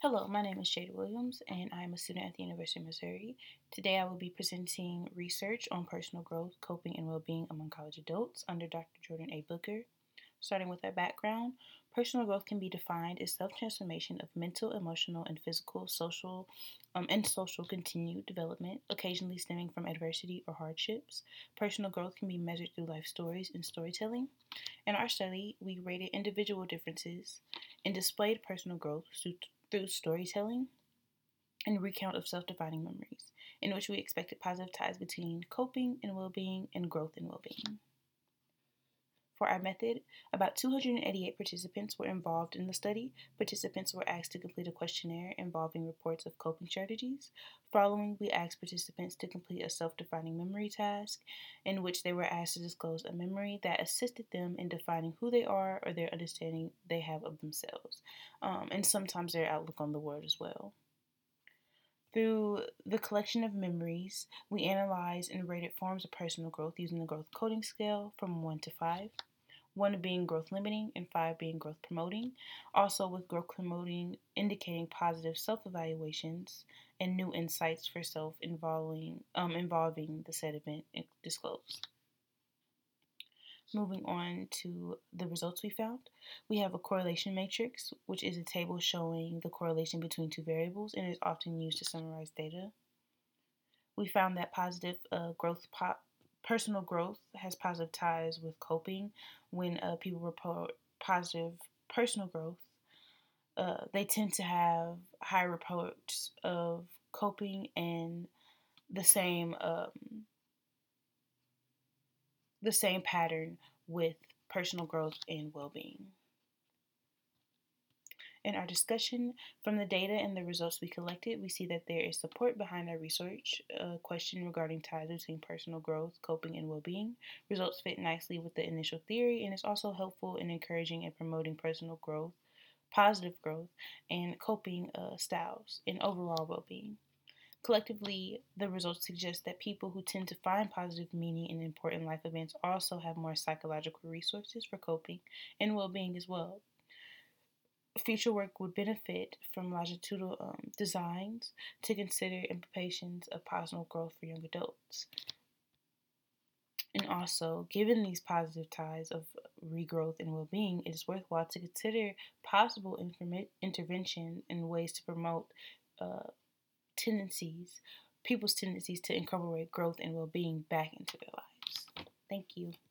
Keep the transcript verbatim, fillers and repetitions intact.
Hello, my name is Jada Williams, and I am a student at the University of Missouri. Today, I will be presenting research on personal growth, coping, and well being among college adults under Doctor Jordan A. Booker. Starting with our background, personal growth can be defined as self transformation of mental, emotional, and physical, social, um, and social continued development, occasionally stemming from adversity or hardships. Personal growth can be measured through life stories and storytelling. In our study, we rated individual differences and displayed personal growth through storytelling and recount of self defining memories, in which we expected positive ties between coping and well being and growth and well being. For our method, about two hundred eighty-eight participants were involved in the study. Participants were asked to complete a questionnaire involving reports of coping strategies. Following, we asked participants to complete a self defining memory task in which they were asked to disclose a memory that assisted them in defining who they are or their understanding they have of themselves, um, and sometimes their outlook on the world as well. Through the collection of memories, we analyzed and rated forms of personal growth using the growth coding scale from one to five, one being growth limiting and five being growth promoting, also with growth promoting indicating positive self evaluations and new insights for self involving, um, involving the said event disclosed. Moving on to the results we found, we have a correlation matrix, which is a table showing the correlation between two variables and is often used to summarize data. We found that positive uh, growth, po- personal growth has positive ties with coping. When uh, people report positive personal growth, uh, they tend to have high reports of coping and the same um, the same pattern with personal growth and well-being. In our discussion, from the data and the results we collected, we see that there is support behind our research uh, question regarding ties between personal growth, coping, and well being. Results fit nicely with the initial theory and is also helpful in encouraging and promoting personal growth, positive growth, and coping uh, styles and overall well being. Collectively, the results suggest that people who tend to find positive meaning in important life events also have more psychological resources for coping and well being as well. Future work would benefit from longitudinal um, designs to consider implications of personal growth for young adults. And also, given these positive ties of regrowth and well being, it is worthwhile to consider possible inform- intervention and ways to promote uh, tendencies, people's tendencies to incorporate growth and well being back into their lives. Thank you.